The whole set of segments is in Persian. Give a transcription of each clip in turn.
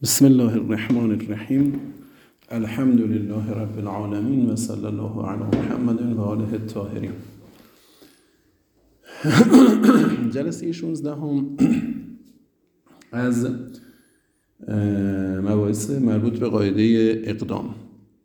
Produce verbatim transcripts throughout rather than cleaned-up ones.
بسم الله الرحمن الرحیم. الحمد لله رب العالمین و صلی الله علی محمد و آله الطاهرین. جلسه شانزده هم از مباحث مربوط به قاعده اقدام.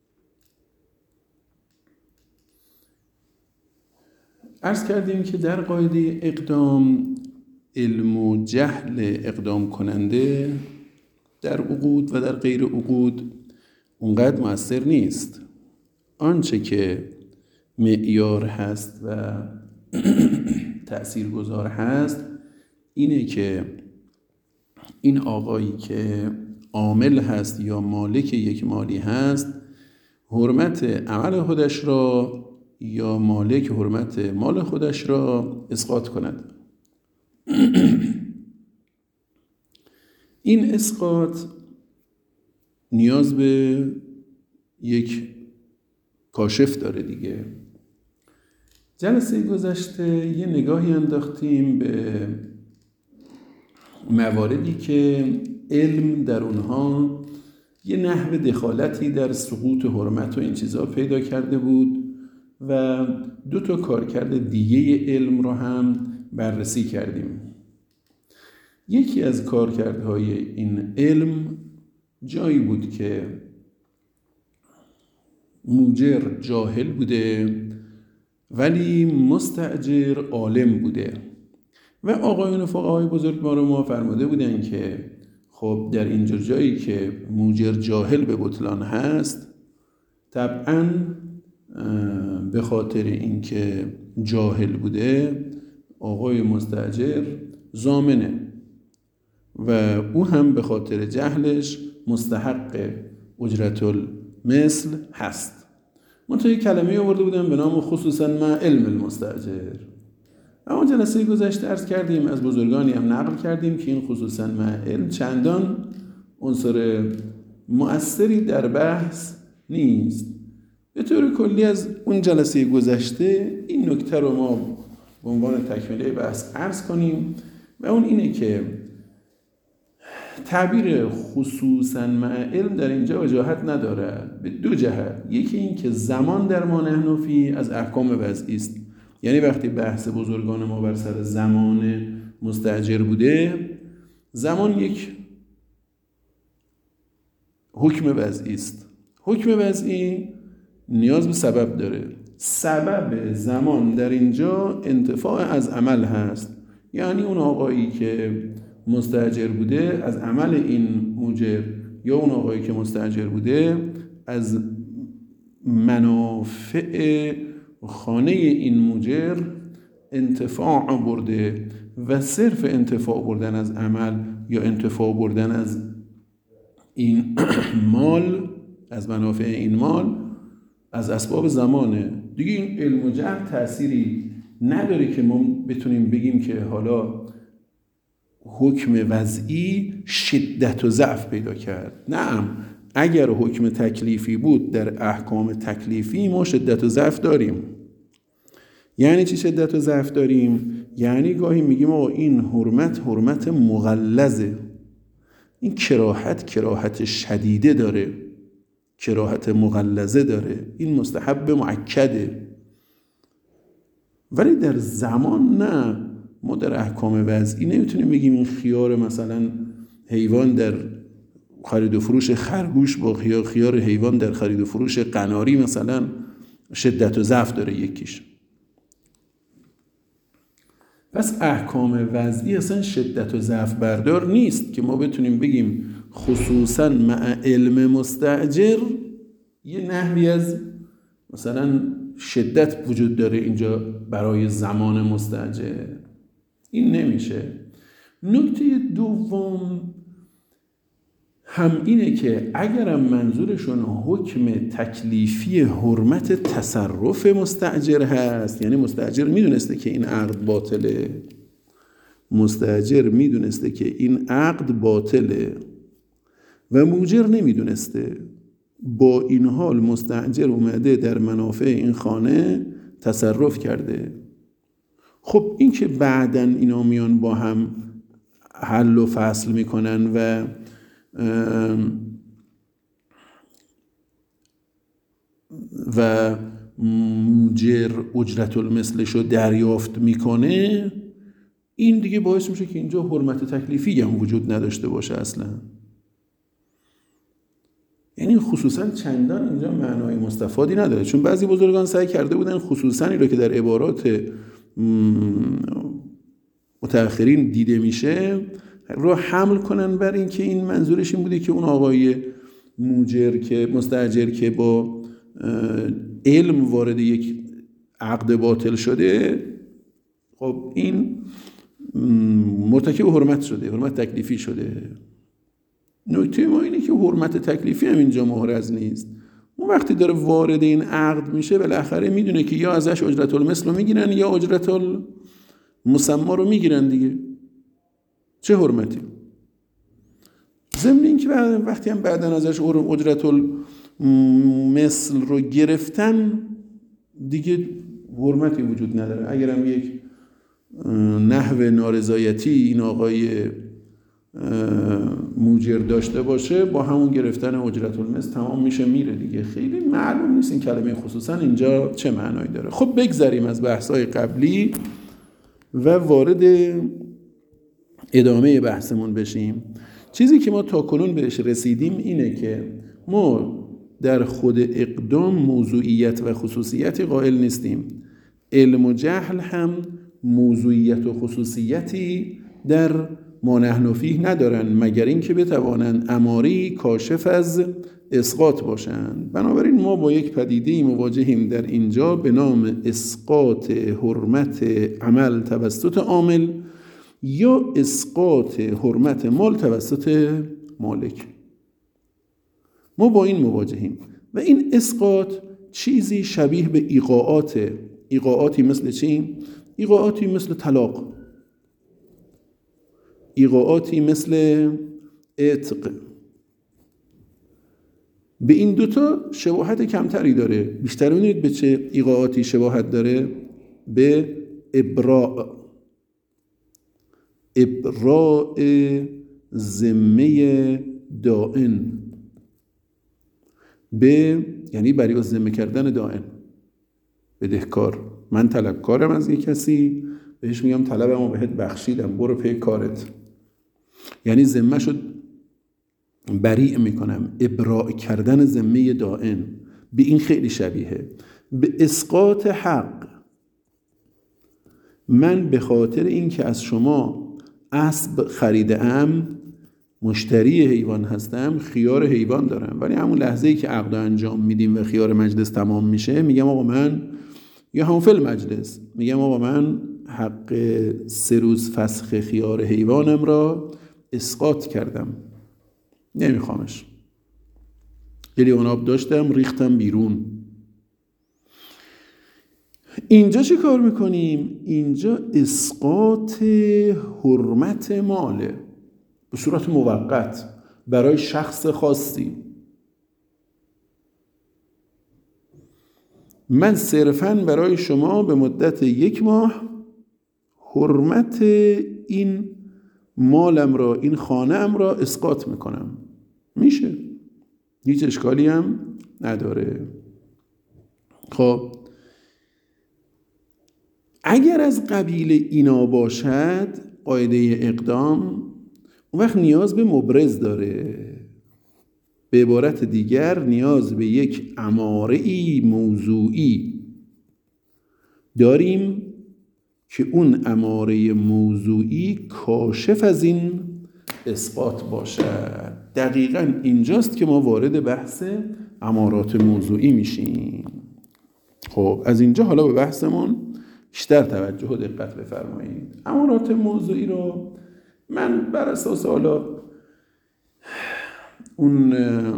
عرض کردیم که در قاعده اقدام علم و جهل اقدام کننده در عقود و در غیر عقود اونقدر مؤثر نیست. آنچه که معیار هست و تأثیرگذار هست اینه که این آقایی که عامل هست یا مالک یک مالی هست حرمت عمل خودش را یا مالک حرمت مال خودش را اسقاط کند. این اسقاط نیاز به یک کاشف داره دیگه. جلسه گذشته یه نگاهی انداختیم به مواردی که علم در اونها یه نحو دخالتی در سقوط حرمت و این چیزا پیدا کرده بود و دو تا کارکرد دیگه علم رو هم بررسی کردیم. یکی از کارکردهای این علم جایی بود که موجر جاهل بوده ولی مستأجر عالم بوده و آقایون فقهای بزرگوار ما فرموده بودن که خب در اینجور جایی که موجر جاهل به بطلان هست طبعاً به خاطر اینکه جاهل بوده آقای مستأجر ضامنه و او هم به خاطر جهلش مستحق اجرت المثل هست. منتهی کلمه آورده بودم به نام خصوصا مع علم المستأجر. اما جلسه گذشته عرض کردیم، از بزرگانی هم نقل کردیم که این خصوصا مع علم چندان عنصر مؤثری در بحث نیست. به طور کلی از اون جلسه گذشته این نکته رو ما به عنوان تکمیله بحث عرض کنیم و اون اینه که تعبیر خصوصا مع علم در اینجا وجاهت نداره به دو جهت. یکی این که زمان در ما نحن فیه از احکام وضعی است، یعنی وقتی بحث بزرگان ما بر سر زمان مستأجر بوده، زمان یک حکم وضعی است. حکم وضعی نیاز به سبب داره. سبب زمان در اینجا انتفاع از عمل هست، یعنی اون آقایی که مستأجر بوده از عمل این موجر یا اون آقایی که مستأجر بوده از منافع خانه این موجر انتفاع برده و صرف انتفاع بردن از عمل یا انتفاع بردن از این مال، از منافع این مال، از اسباب زمانه دیگه. این علم و جهل تأثیری نداره که ما بتونیم بگیم که حالا حکم وضعی شدت و ضعف پیدا کرد. نعم، اگر حکم تکلیفی بود در احکام تکلیفی ما شدت و ضعف داریم. یعنی چی شدت و ضعف داریم؟ یعنی گاهی میگیم آقا این حرمت حرمت مغلظه، این کراهت کراهت شدیده داره، کراهت مغلظه داره، این مستحب مؤکده. ولی در زمان نه، ما در احکام وضعی نمیتونیم بگیم این خیار مثلا حیوان در خرید و فروش خرگوش با خیار خیار حیوان در خرید و فروش قناری مثلا شدت و ضعف داره یکیش. پس احکام وضعی اصلا شدت و ضعف بردار نیست که ما بتونیم بگیم خصوصا مع علم مستأجر یه نحوی از مثلا شدت وجود داره اینجا برای زمان مستأجر. این نمیشه. نکته دوم هم اینه که اگرم منظورشون حکم تکلیفی حرمت تصرف مستأجر هست، یعنی مستأجر میدونسته که این عقد باطله، مستأجر میدونسته که این عقد باطله و موجر نمیدونسته، با این حال مستأجر اومده در منافع این خانه تصرف کرده، خب این که بعدن اینا میان با هم حل و فصل میکنن و و موجر اجرت المثلش رو دریافت میکنه، این دیگه باعث میشه که اینجا حرمت تکلیفی هم وجود نداشته باشه اصلا. یعنی خصوصا چندان اینجا معنای مستفادی نداره، چون بعضی بزرگان سعی کرده بودن خصوصا این رو که در عبارات متأخرین دیده میشه رو حمل کنن بر این که این منظورش این بوده که اون آقای موجر که مستاجر که با علم وارد یک عقد باطل شده، خب این مرتکب حرمت شده، حرمت تکلیفی شده. نکته ما اینه که حرمت تکلیفی هم اینجا محرز نیست. اون وقتی داره وارد این عقد میشه بالاخره میدونه که یا ازش اجرت المثل رو میگیرن یا اجرت المسمى رو میگیرن دیگه، چه حرمتی. ضمن این که وقتی هم بعدن ازش اجرت المثل رو گرفتن دیگه حرمتی وجود نداره. اگرم یک نحو نارضایتی این آقای موجر داشته باشه، با همون گرفتن اجرت المثل تمام میشه میره دیگه. خیلی معلوم نیست این کلمه خصوصا اینجا چه معنایی داره. خب بگذاریم از بحث‌های قبلی و وارد ادامه بحثمون بشیم. چیزی که ما تا کنون بهش رسیدیم اینه که ما در خود اقدام موضوعیت و خصوصیتی قائل نیستیم. علم و جهل هم موضوعیت و خصوصیتی در ما نحن فیه ندارن، مگر اینکه بتوانند اماری کاشف از اسقاط باشند. بنابراین ما با یک پدیده مواجهیم در اینجا به نام اسقاط حرمت عمل توسط عامل یا اسقاط حرمت مال توسط مالک. ما با این مواجهیم و این اسقاط چیزی شبیه به ایقاعات، ایقاعاتی مثل چی؟ ایقاعاتی مثل طلاق، ایقاعاتی مثل عتق. به این دوتا شباهت کمتری داره. بیشتر می‌دونید به چه ایقاعاتی شباهت داره؟ به ابراء، ابراء ذمه دائن، به یعنی بری از ذمه کردن دائن، بدهکار. من طلبکارم از یک کسی، بهش میگم طلبمو بهت بخشیدم، برو پی کارت. یعنی ذمه شد بریء میکنم، ابراء کردن ذمه دائن. به این خیلی شبیه. به اسقاط حق، من به خاطر این که از شما اسب خریده ام، مشتری حیوان هستم، خیار حیوان دارم، ولی همون لحظه‌ای که عقد انجام میدیم و خیار مجلس تمام میشه میگم آقا من، یا همون فل مجلس میگم آقا من حق سه روز فسخ خیار حیوانم را اسقاط کردم، نمیخوامش. یه لیوان آب داشتم ریختم بیرون. اینجا چه کار میکنیم؟ اینجا اسقاط حرمت ماله به صورت موقت برای شخص خاصی. من صرفاً برای شما به مدت یک ماه حرمت این مالم را، این خانه‌ام را اسقاط میکنم. میشه، هیچ اشکالی هم نداره. خب اگر از قبیل اینا باشد قاعده اقدام، اون وقت نیاز به مبرز داره. به عبارت دیگر نیاز به یک اماره‌ای موضوعی داریم که اون اماره موضوعی کاشف از این اسقاط باشد. دقیقاً اینجاست که ما وارد بحث امارات موضوعی میشیم. خب از اینجا حالا به بحثمون بیشتر توجه و دقت بفرمایید. امارات موضوعی رو من بر اساس حالا اون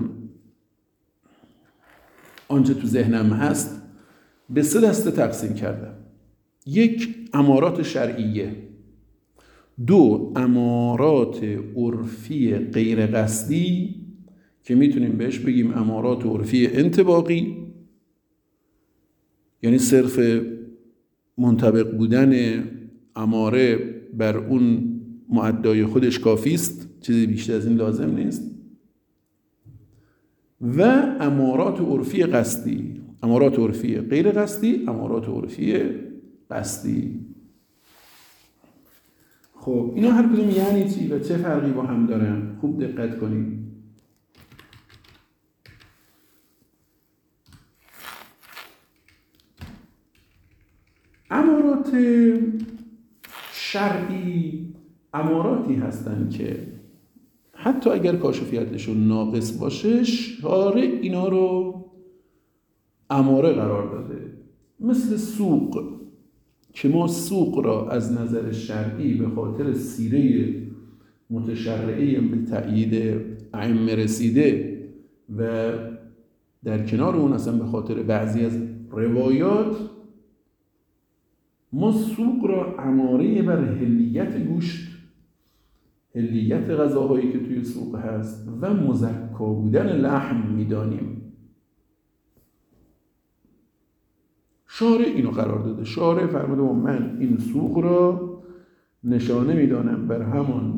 آنچه تو ذهنم هست به سه دسته تقسیم کردم. یک، امارات شرعیه. دو، امارات عرفی غیر قصدی که میتونیم بهش بگیم امارات عرفی انطباقی، یعنی صرف منطبق بودن اماره بر اون معدای خودش کافی است، چیزی بیشتر از این لازم نیست. و امارات عرفی قصدی. امارات عرفی غیر قصدی، امارات عرفی قصدی. خب اینا هر کدوم یعنی چی و چه فرقی با هم دارن؟ خوب دقت کنید. امارات شرعی اماراتی هستن که حتی اگر کاشفیتشون ناقص باشه شارع اینا رو اماره قرار داده. مثل سوق که ما سوق را از نظر شرعی به خاطر سیره متشرعه به تأیید ائمه رسیده و در کنار اون اصلا به خاطر بعضی از روایات ما سوق را اماره بر حلیت گوشت، حلیت غذاهایی که توی سوق هست و مزکا بودن لحم میدانیم. شارع اینو قرار داده. شارع فرموده من این سوق را نشانه میدانم بر همان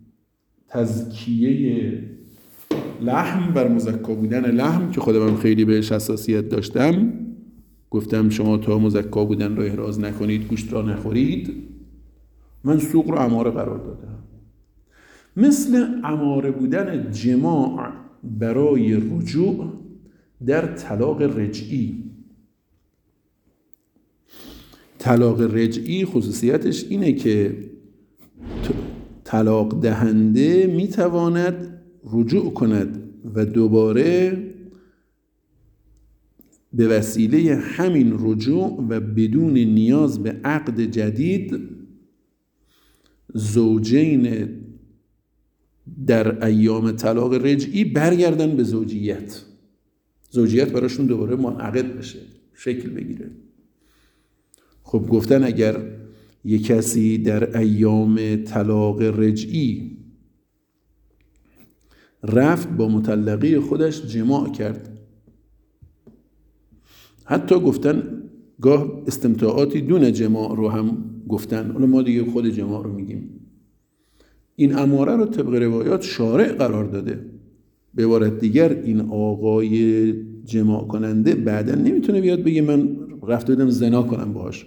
تزکیه لحم، بر مزکا بودن لحم که خودم خیلی بهش حساسیت داشتم. گفتم شما تا مزکا بودن را احراز نکنید، گوشت را نخورید. من سوق را اماره قرار دادم. مثل اماره بودن جماع برای رجوع در طلاق رجعی. طلاق رجعی خصوصیتش اینه که طلاق دهنده میتواند رجوع کند و دوباره به وسیله همین رجوع و بدون نیاز به عقد جدید زوجین در ایام طلاق رجعی برگردن به زوجیت. زوجیت براشون دوباره منعقد بشه، شکل بگیره. خب گفتن اگر یک کسی در ایام طلاق رجعی رفت با مطلقه خودش جماع کرد، حتی گفتن گاه استمتاعاتی دون جماع رو هم گفتن، حالا ما دیگه خود جماع رو میگیم، این اماره رو طبق روایات شارع قرار داده. به عبارت دیگر این آقای جماع کننده بعداً نمیتونه بیاد بگه من رفته بودم زنا کنم باهاش.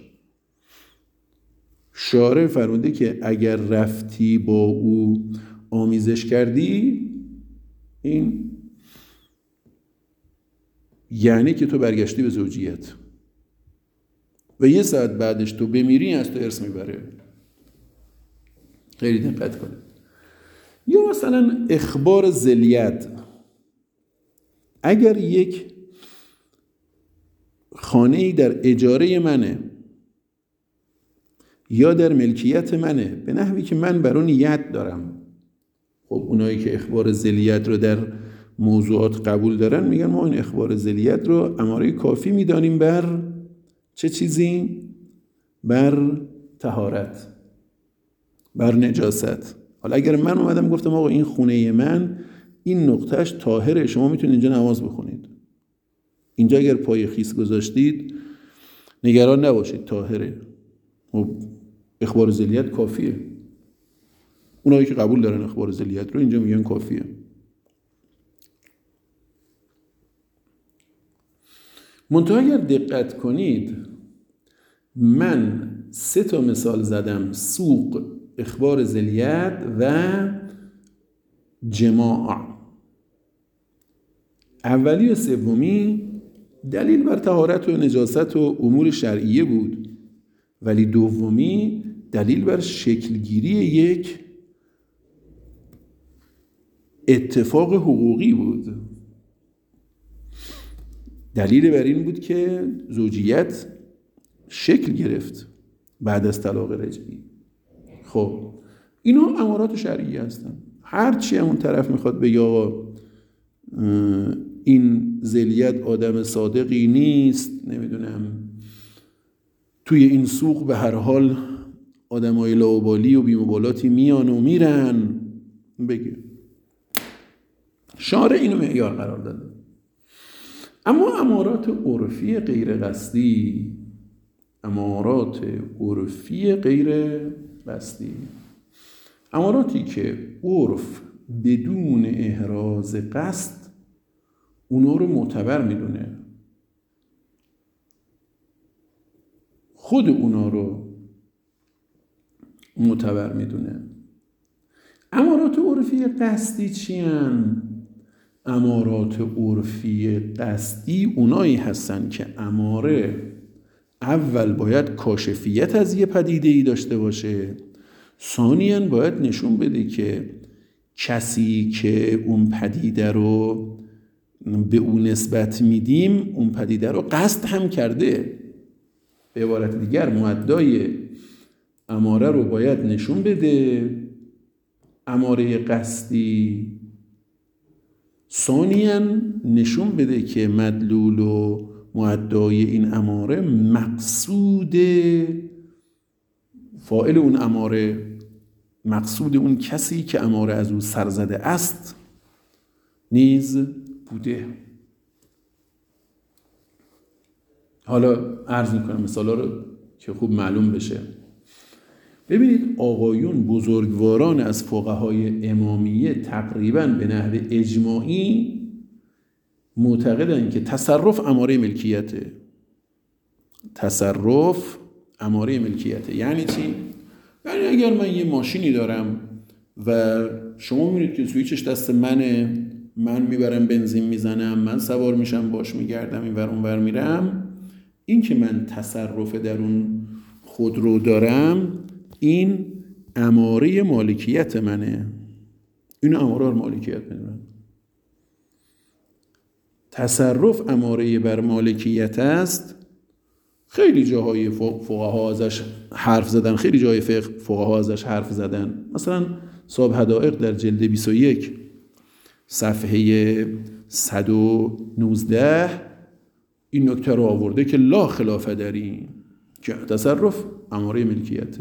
شارع فرموده که اگر رفتی با او آمیزش کردی، این یعنی که تو برگشتی به زوجیت و یه ساعت بعدش تو بمیری از تو ارث میبره. خیلی دقت کنید. یا مثلا اخبار ذلیت. اگر یک خانه‌ای در اجاره منه یا در ملکیت منه به نحوی که من بر اون ید دارم، خب اونایی که اخبار ذلیت رو در موضوعات قبول دارن میگن ما این اخبار ذلیت رو اماره کافی میدانیم بر چه چیزی؟ بر طهارت، بر نجاست. حالا اگر من اومدم گفتم آقا این خونه من این نقطهش طاهره، شما میتونید اینجا نماز بخونید، اینجا اگر پای خیس گذاشتید نگران نباشید طاهره، خب اخبار ذلیت کافیه. اونایی که قبول دارن اخبار ذلیت رو اینجا میگن کافیه. منتها اگر دقت کنید من سه تا مثال زدم: سوق، اخبار ذلیت و جماع. اولی و سومی دلیل بر طهارت و نجاست و امور شرعیه بود، ولی دومی دلیل بر شکلگیری یک اتفاق حقوقی بود. دلیل بر این بود که زوجیت شکل گرفت بعد از طلاق رجعی. خب اینا امارات شرعی هستن. هرچی همون طرف میخواد بگه آقا این ذلیت آدم صادقی نیست، نمیدونم توی این سوق به هر حال آدمای لاابالی و بی‌مبالاتی میان و میرن، بگه شارع اینو معیار قرار داده. اما امارات عرفی غیر قصدی، امارات عرفی غیر قصدی، اماراتی که عرف بدون احراز قصد اونا رو معتبر میدونه، خود اونا رو معتبر میدونه. امارات عرفی قصدی چی هن؟ امارات عرفی قصدی اونایی هستن که اماره اول باید کاشفیت از یه پدیده‌ای داشته باشه، ثانیاً باید نشون بده که کسی که اون پدیده رو به اون نسبت میدیم اون پدیده رو قصد هم کرده. به عبارت دیگر مؤدای اماره رو باید نشون بده، اماره قصدی، ثانیاً نشون بده که مدلول و مؤدای این اماره مقصود فاعل اون اماره، مقصود اون کسی که اماره از او سرزده است نیز بوده. حالا عرض میکنم مثالا رو که خوب معلوم بشه. ببینید آقایون بزرگواران از فقهای امامیه تقریباً به نحو اجماعی معتقدن که تصرف اماره ملکیته. تصرف اماره ملکیته یعنی چی؟ یعنی اگر من یه ماشینی دارم و شما میبینید که سویچش دست منه، من میبرم بنزین میزنم، من سوار میشم باش میگردم این ور اون ور میرم، این که من تصرف در اون خودرو دارم این اماره مالکیت منه. این اماره مالکیت منه. تصرف اماره بر مالکیت است. خیلی جاهای فقها ازش حرف زدن، خیلی جای فقها ازش حرف زدن. مثلا صاحب حدائق در جلد بیست و یک صفحه صد و نوزده این نکته رو آورده که لا خلاف در این که تصرف اماره ملکیته.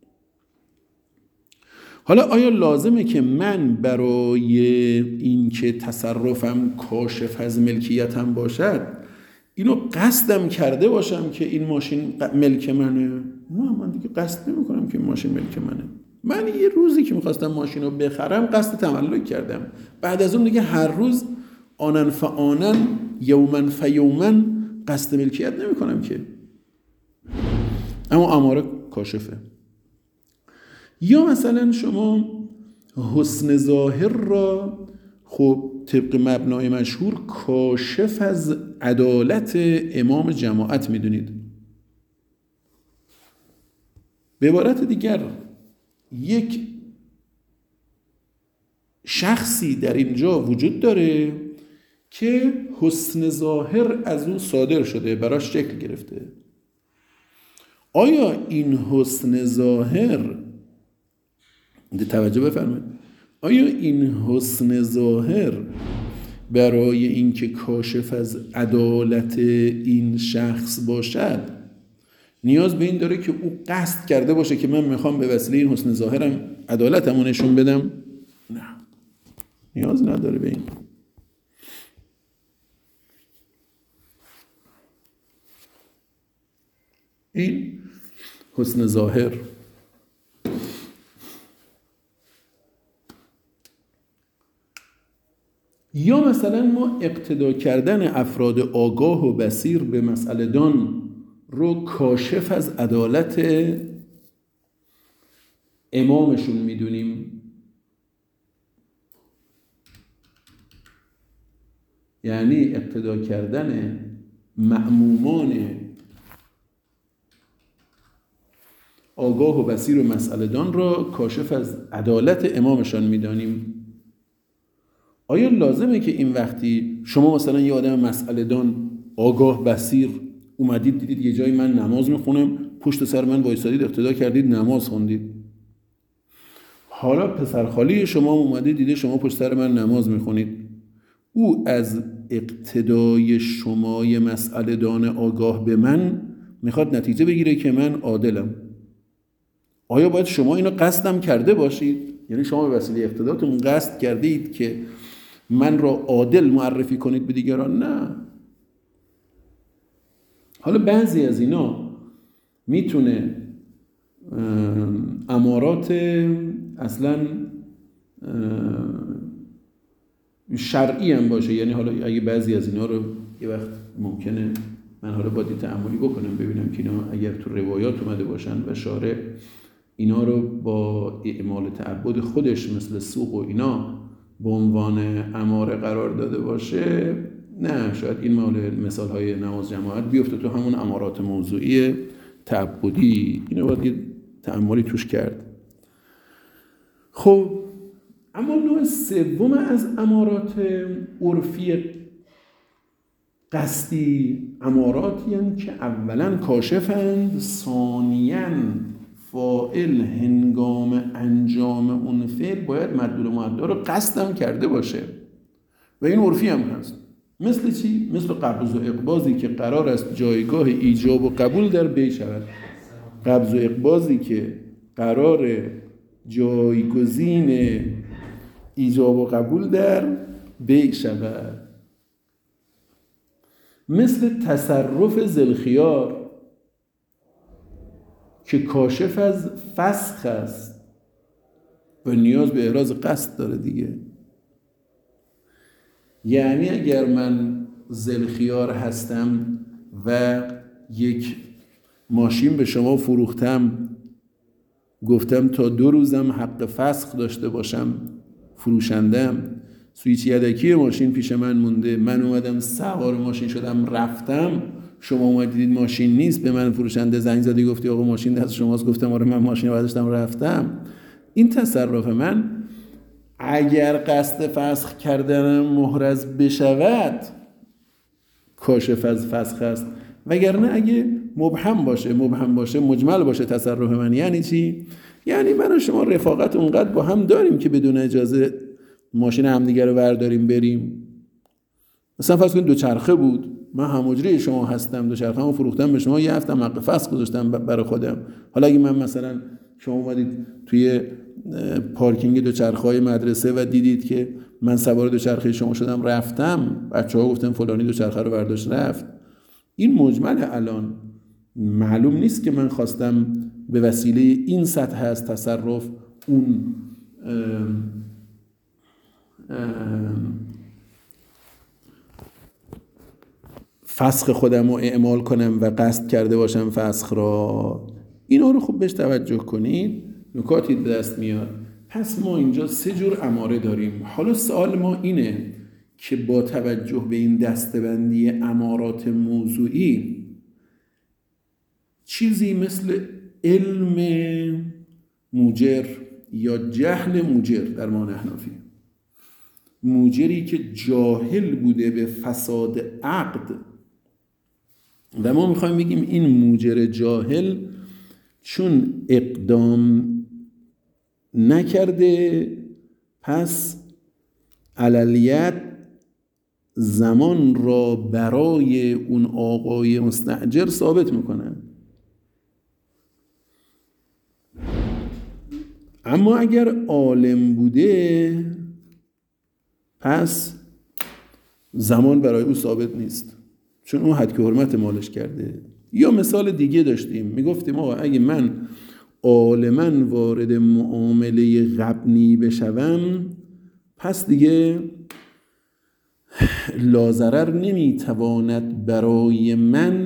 حالا آیا لازمه که من برای این که تصرفم کاشف از ملکیتم باشد اینو قصدم کرده باشم که این ماشین ملک منه؟ نه، من دیگه قصد نمی کنم که این ماشین ملک منه. من یه روزی که میخواستم ماشین رو بخرم قصد تملک کردم، بعد از اون دیگه هر روز آنن فآنن یومن فیومن قصد ملکیت نمی کنم که. اما اماره کاشفه. یا مثلا شما حسن ظاهر را خب طبق مبنای مشهور کاشف از عدالت امام جماعت میدونید. به عبارت دیگر یک شخصی در اینجا وجود داره که حسن ظاهر از اون صادر شده، براش شکل گرفته. آیا این حسن ظاهر، توجه بفرمایید، آیا این حسن ظاهر برای اینکه کاشف از عدالت این شخص باشد نیاز به این داره که او قصد کرده باشه که من میخوام به وسیله این حسن ظاهرم عدالتمو نشون بدم؟ نه، نیاز نداره به این. این حسن ظاهر. یا مثلا ما اقتدا کردن افراد آگاه و بصیر به مسئله دان رو کاشف از عدالت امامشون میدونیم. یعنی اقتدا کردن مأمومان آگاه و بصیر و مسئله دان را کاشف از عدالت امامشان میدانیم. آیا لازمه که این وقتی شما مثلا یه آدم مسئله دان آگاه بصیر اومدید دیدید یه جایی من نماز میخونم پشت سر من وایسادید اقتدا کردید نماز خوندید، حالا پسرخالی شما اومده دیده شما پشت سر من نماز میخونید، او از اقتدای شمای مسئله دان آگاه به من میخواد نتیجه بگیره که من عادلم. آیا باید شما اینو قصدم کرده باشید؟ یعنی شما به وسیله اقتداتون قصد کردید که من را عادل معرفی کنید به دیگران؟ نه. حالا بعضی از اینا میتونه امارات اصلا شرعی هم باشه. یعنی حالا اگه بعضی از اینا رو یه وقت ممکنه من حالا باید تأملی بکنم ببینم که اینا اگر تو روایات اومده باشن و شارع اینا رو با اعمال تعبد خودش مثل سوق و اینا به عنوان اماره قرار داده باشه، نه شاید این مال مثال های نماز جماعت بیفته تو همون امارات موضوعی تعبدی. اینو باید تأملی توش کرد. خب اما نوع سوم از امارات عرفی قصدی اماراتی هستند که اولا کاشفند، ثانیاً فاعل هنگام انجام اون فعل باید مدلول معدا رو قصدم کرده باشه و این عرفی هم هست. مثل چی؟ مثل قبض و اقباضی که قرار است جایگاه ایجاب و قبول در بی شود. قبض و اقباضی که قرار جایگزین ایجاب و قبول در بی شود. مثل تصرف ذوالخیار که کاشف از فسخ است و نیاز به احراز قصد داره دیگه. یعنی اگر من ذوالخیار هستم و یک ماشین به شما فروختم، گفتم تا دو روزم حق فسخ داشته باشم، فروشندم، سویچ یدکی ماشین پیش من مونده، من اومدم سوار ماشین شدم رفتم، شما اومدید ماشین نیست، به من فروشنده زنگ زدی گفتی آقا ماشین دست شماست، گفتم آره من ماشین رو برداشتم رفتم. این تصرف من اگر قصد فسخ کردنم محرز بشود کاشف از فسخ است، وگرنه اگه مبهم باشه مبهم باشه مجمل باشه تصرف من. یعنی چی؟ یعنی من و شما رفاقت اونقدر با هم داریم که بدون اجازه ماشین همدیگه رو برداریم بریم. مثلا فرض کنید دو چرخه بود، من هماجری شما هستم، دو چرخه‌مو فروختم به شما، یه هفتم حق فسخ گذاشتم برای خودم. حالا اگه من مثلا شما اومدید توی پارکینگ دو چرخه‌های مدرسه و دیدید که من سوار دو چرخه شما شدم رفتم، بچه‌ها گفتن فلانی دو چرخه رو برداشت رفت، این مجمل الان معلوم نیست که من خواستم به وسیله این سطح از تصرف اون ام ام فسخ خودم رو اعمال کنم و قصد کرده باشم فسخ را. اینا رو خوب بهش توجه کنید، نکاتی به دست میاد. پس ما اینجا سه جور اماره داریم. حالا سوال ما اینه که با توجه به این دسته‌بندی امارات موضوعی چیزی مثل علم موجر یا جهل موجر در ما احنافی، موجری که جاهل بوده به فساد عقد و ما میخوایم بگیم این موجر جاهل چون اقدام نکرده پس علالیت زمان را برای اون آقای مستأجر ثابت میکنه. اما اگر عالم بوده پس زمان برای او ثابت نیست، چون اون حد که حرمت مالش کرده. یا مثال دیگه داشتیم، میگفتیم آقا اگه من عالماً وارد معامله غبنی بشوم پس دیگه لازرر نمیتواند برای من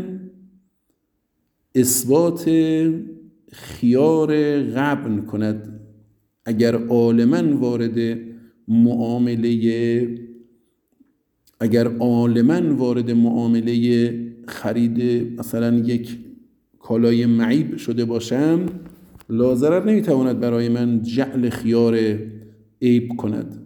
اثبات خیار غبن کند. اگر عالماً وارد معامله اگر عالماً وارد معامله خرید مثلا یک کالای معیب شده باشم، لازرر نمیتواند برای من جعل خیار عیب کند.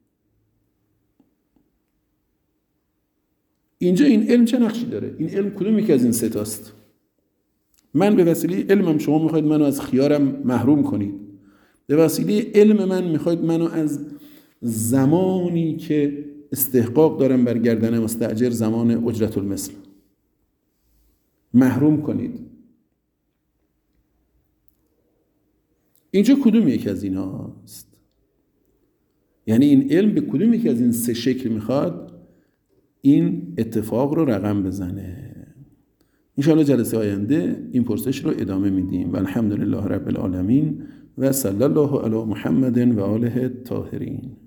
اینجا این علم چه نقشی داره؟ این علم کدوم یکی از این سه تاست؟ من به وسیله علمم شما میخواید منو از خیارم محروم کنید، به وسیله علم من میخواید منو از زمانی که استحقاق دارم بر گردن مستأجر، زمان اجرت المثل، محروم کنید. اینجا کدوم یک از این هاست؟ یعنی این علم به کدوم یک از این سه شکل میخواد این اتفاق رو رقم بزنه؟ انشاءالله جلسه آینده این پرسش رو ادامه میدیم. و الحمدلله رب العالمین و صلی الله علی محمد و آله الطاهرین.